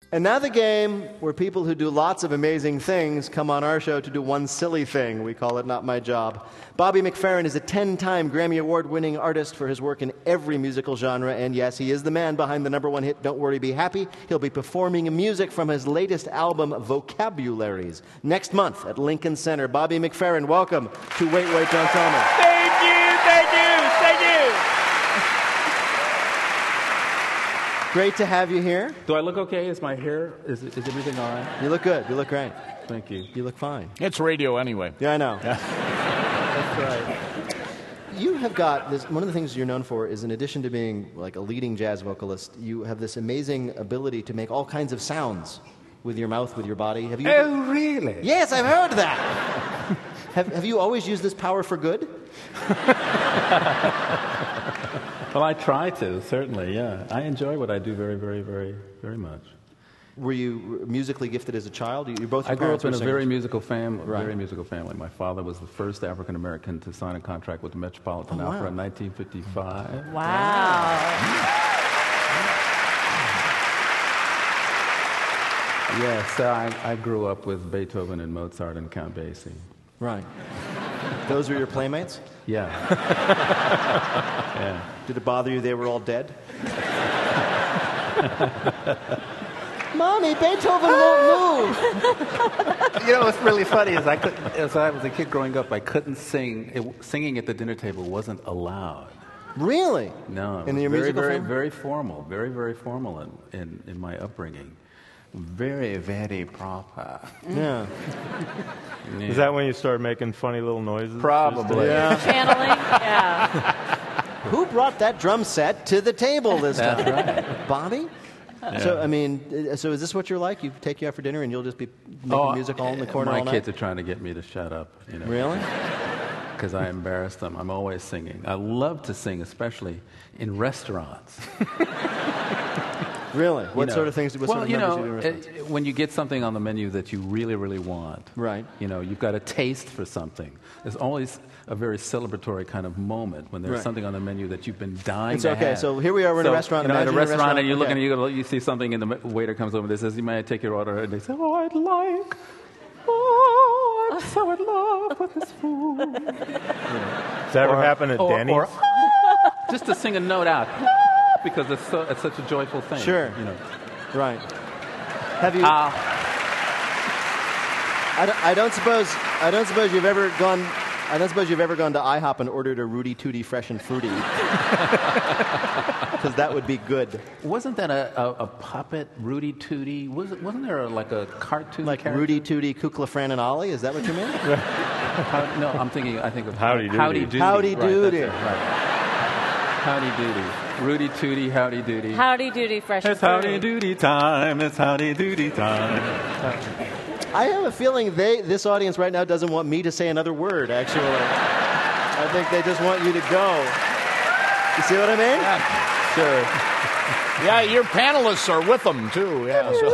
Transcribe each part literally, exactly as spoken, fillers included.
And now the game where people who do lots of amazing things come on our show to do one silly thing. We call it Not My Job. Bobby McFerrin is a ten-time Grammy Award-winning artist for his work in every musical genre. And yes, he is the man behind the number one hit, Don't Worry, Be Happy. He'll be performing music from his latest album, Vocabularies, next month at Lincoln Center. Bobby McFerrin, welcome to Wait, Wait, Don't Tell Me. Thank you, thank you, thank you. Great to have you here. Do I look okay? Is my hair, is, is everything all right? You look good. You look great. Thank you. You look fine. It's radio anyway. Yeah, I know. That's right. You have got this. One of the things you're known for is, in addition to being like a leading jazz vocalist, you have this amazing ability to make all kinds of sounds with your mouth, with your body. Have you? Oh, really? Yes, I've heard that. have Have you always used this power for good? Well, I try to, certainly, yeah. I enjoy what I do very, very, very, very much. Were you musically gifted as a child? You both. Your I grew up in a singers. very musical family. Right. Very musical family. My father was the first African American to sign a contract with the Metropolitan Oh, wow. Opera in nineteen fifty-five. Wow. Yes, so I, I grew up with Beethoven and Mozart and Count Basie. Right. Those were your playmates? Yeah. Yeah. Did it bother you they were all dead? Mommy, Beethoven won't move. You know, what's really funny is I could, as I was a kid growing up, I couldn't sing. It, singing at the dinner table wasn't allowed. Really? No. In your very, musical very, family? very formal. Very, very formal in, in, in my upbringing. Very, very proper. Yeah. Yeah. Is that when you started making funny little noises? Probably. Yeah. Channeling? Yeah. Who brought that drum set to the table this That's time? right. Bobby? So, I mean, uh, so is this what you're like? You take you out for dinner and you'll just be making Oh, music all in the corner my all night? kids are trying to get me to shut up. You know, Really? Because I embarrass them. I'm always singing. I love to sing, especially in restaurants. Really? What You know. sort of things? What well, sort of you numbers know, do you do in restaurants? uh, when you get something on the menu that you really, really want, Right. You know, you've got a taste for something. There's always a very celebratory kind of moment when there's Right. something on the menu that you've been dying It's to okay, have. so here we are, we're in a So, restaurant, You know, in a imagine you're in a restaurant, restaurant, and you look okay. and you, go, you see something, and the waiter comes over and says, "You may I take your order?" And they say, "Oh, I'd like." Oh, I'm so in love with this food. Does that ever Or- happen at or- Denny's? or, just to sing a note out, because it's, so, it's such a joyful thing. Sure. You know. Right. Have you? Uh, I, don't, I don't suppose. I don't suppose you've ever gone. I don't suppose you've ever gone to IHOP and ordered a Rudy Tooty Fresh and Fruity. Because that would be good. Wasn't that a, a, a puppet, Rudy Tooty? Was it, wasn't there a, like a cartoon Like character? Rudy Tooty, Kukla, Fran, and Ollie? Is that what you mean? How, no, I'm thinking. I think of Howdy Doody. Howdy Doody. Howdy Right, Doody. that's it, right. Howdy Doody. Rudy Tooty, Howdy Doody. Howdy doody, fresh and It's howdy fruity. doody time. It's howdy doody time. I have a feeling they, this audience right now doesn't want me to say another word, actually. I think they just want you to go. You see what I mean? Sure. Yeah, your panelists are with them, too. Yeah, so.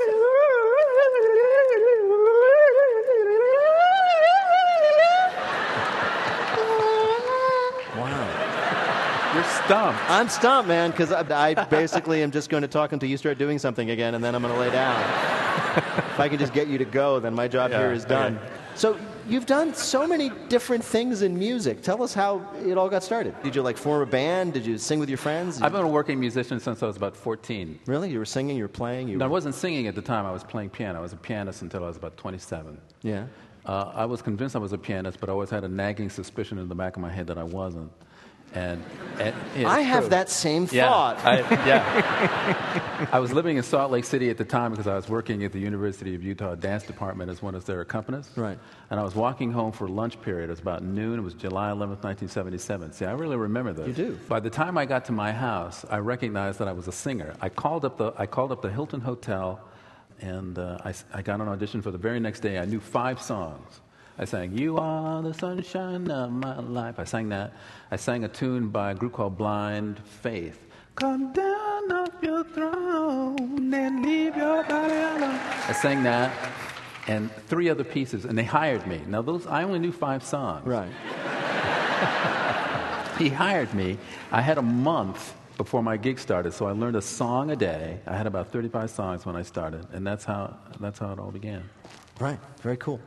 Wow. You're stumped. I'm stumped, man, because I, I basically am just going to talk until you start doing something again, and then I'm going to lay down. If I can just get you to go, then my job Yeah, here is done. okay. So you've done so many different things in music. Tell us how it all got started. Did you like form a band? Did you sing with your friends? I've been a working musician since I was about fourteen. Really? You were singing, you were playing? You No, I were... wasn't singing at the time. I was playing piano. I was a pianist until I was about twenty-seven. Yeah. Uh, I was convinced I was a pianist, but I always had a nagging suspicion in the back of my head that I wasn't. And, and it's I have true. that same Yeah, thought. I, yeah. I was living in Salt Lake City at the time because I was working at the University of Utah dance department as one of their accompanists. Right. And I was walking home for lunch period. It was about noon. It was July eleventh, nineteen seventy-seven. See, I really remember this. You do. By the time I got to my house, I recognized that I was a singer. I called up the I called up the Hilton Hotel, and uh, I, I got an audition for the very next day. I knew five songs. I sang, "You Are the Sunshine of My Life." I sang that. I sang a tune by a group called Blind Faith. Come down off your throne and leave your body alone. I sang that and three other pieces, and they hired me. Now, those I only knew five songs. Right. He hired me. I had a month before my gig started. So I learned a song a day. I had about thirty-five songs when I started, and that's how that's how it all began. Right. Very cool.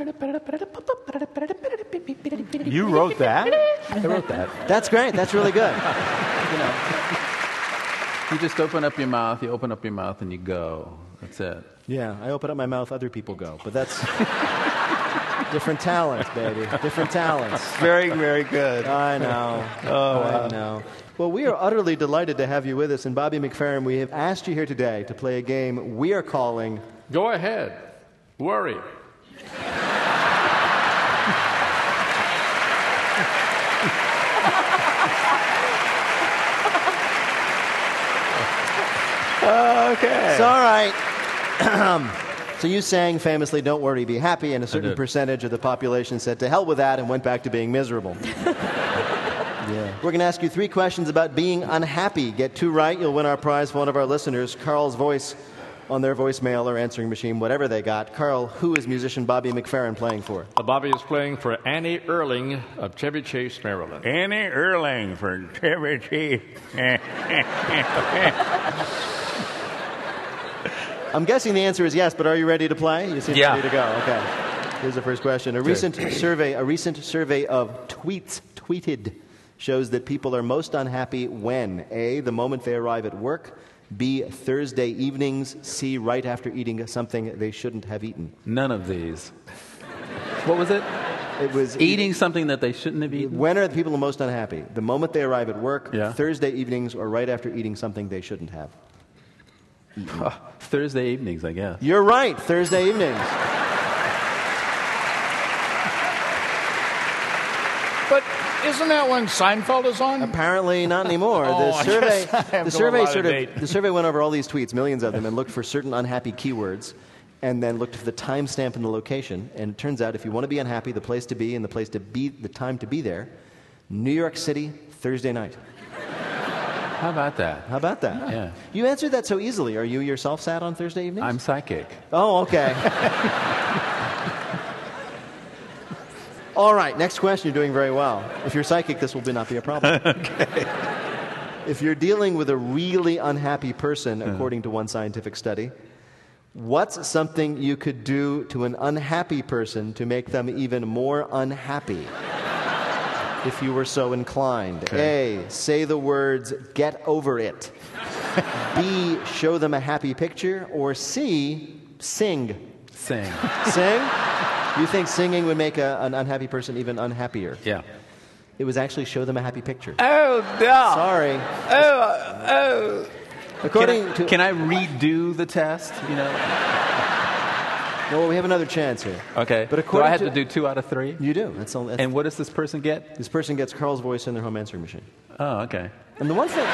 You wrote that? I wrote that. That's great. That's really good. You know, you just open up your mouth. You open up your mouth, and you go. That's it. Yeah, I open up my mouth, other people go. But that's different talents, baby. Different talents. Very, very good. I know. Oh, I know. Well, we are utterly delighted to have you with us. And Bobby McFerrin, we have asked you here today to play a game we are calling... Go ahead. Worry. Okay. It's all right. So you sang famously, "Don't worry, be happy," and a certain did. percentage of the population said, "To hell with that," and went back to being miserable. Yeah. We're going to ask you three questions about being unhappy. Get two right, you'll win our prize for one of our listeners, Carl's voice on their voicemail or answering machine, whatever they got. Carl, who is musician Bobby McFerrin playing for? Uh, Bobby is playing for Annie Erling of Chevy Chase, Maryland. Annie Erling for Chevy Chase. I'm guessing the answer is yes, but are you ready to play? You seem Yeah. ready to go. Okay. Here's the first question. A recent survey, a recent survey of tweets tweeted shows that people are most unhappy when A, the moment they arrive at work, B, Thursday evenings, C, right after eating something they shouldn't have eaten. None of these. What was it? It was Eating something that they shouldn't have eaten? When are the people the most unhappy? The moment they arrive at work, Yeah. Thursday evenings, or right after eating something they shouldn't have. Thursday evenings, I guess. You're right, Thursday evenings. But isn't that when Seinfeld is on? Apparently not anymore. Oh, the I survey, guess I have the to survey allow sort to of, date. the survey went over all these tweets, millions of them, and looked for certain unhappy keywords, and then looked for the timestamp and the location. And it turns out, if you want to be unhappy, the place to be and the place to be, the time to be there, New York City, Thursday night. How about that? How about that? Yeah. You answered that so easily. Are you yourself sad on Thursday evenings? I'm psychic. Oh, okay. All right, next question. You're doing very well. If you're psychic, this will be not be a problem. Okay. If you're dealing with a really unhappy person, according to one scientific study, what's something you could do to an unhappy person to make them even more unhappy? If you were so inclined. Okay. A, say the words, "get over it." B, show them a happy picture. Or C, sing. Sing. Sing? You think singing would make a, an unhappy person even unhappier? Yeah. It was actually show them a happy picture. Oh, no. Sorry. Oh, oh. According Can I, to... can I redo the test? You know? Well, we have another chance here. Okay. But Do according I have to... to do two out of three? You do. That's all, that's, And what does this person get? this person gets Carl's voice in their home answering machine. Oh, okay. And the one thing...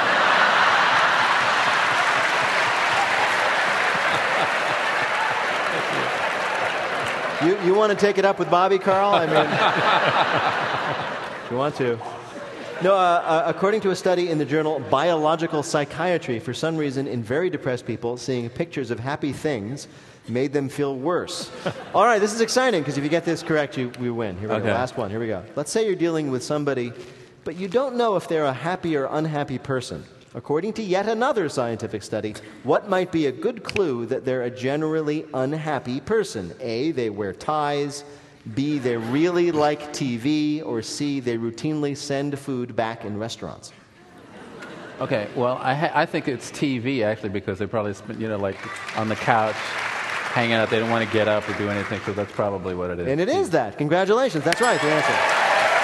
You, you want to take it up with Bobby, Carl? I mean, if you want to. No, uh, uh, according to a study in the journal Biological Psychiatry, for some reason, in very depressed people, seeing pictures of happy things made them feel worse. All right, this is exciting, because if you get this correct, you, we win. Here we Okay. go. Last one. Here we go. Let's say you're dealing with somebody, but you don't know if they're a happy or unhappy person. According to yet another scientific study, what might be a good clue that they're a generally unhappy person? A, they wear ties. B, they really like T V. Or C, they routinely send food back in restaurants. Okay, well, I, ha- I think it's T V, actually, because they probably, spend, you know, like on the couch, hanging out. They don't want to get up or do anything, so that's probably what it is. And it is that. Congratulations. That's right, the answer.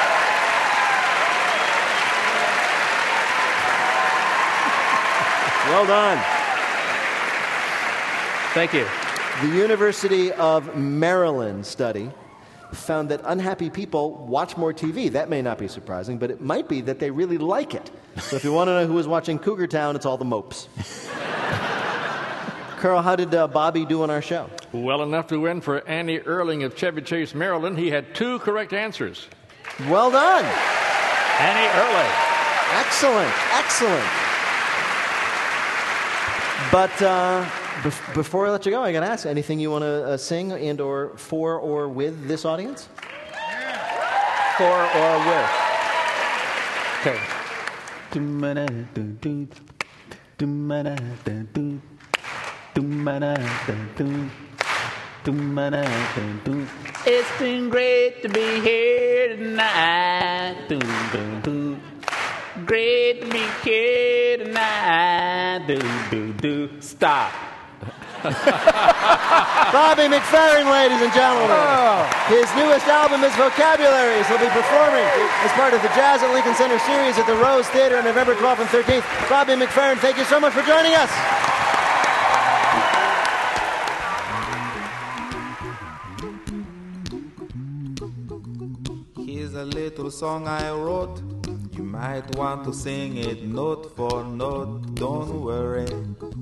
Well done. Thank you. The University of Maryland study found that unhappy people watch more T V. That may not be surprising, but it might be that they really like it. So if you want to know who was watching Cougar Town, it's all the mopes. Carl, how did uh, Bobby do on our show? Well enough to win for Andy Erling of Chevy Chase, Maryland. He had two correct answers. Well done. Annie Erling. Excellent. Excellent. But uh, bef- before I let you go, I got to ask, anything you want to uh, sing and or for or with this audience? For or with. Okay. Do-ma-da-doo-doo. Do-ma-da-da-doo. Do-ma-da-da-doo. Do-ma-da-da-doo. It's been great to be here tonight. Do-do-do. Great to be here tonight. Do-do-do. Stop. Bobby McFerrin, ladies and gentlemen. His newest album is Vocabularies. He'll be performing as part of the Jazz at Lincoln Center series at the Rose Theater on November twelfth and thirteenth. Bobby McFerrin, thank you so much for joining us. Here's a little song I wrote. You might want to sing it note for note. Don't worry.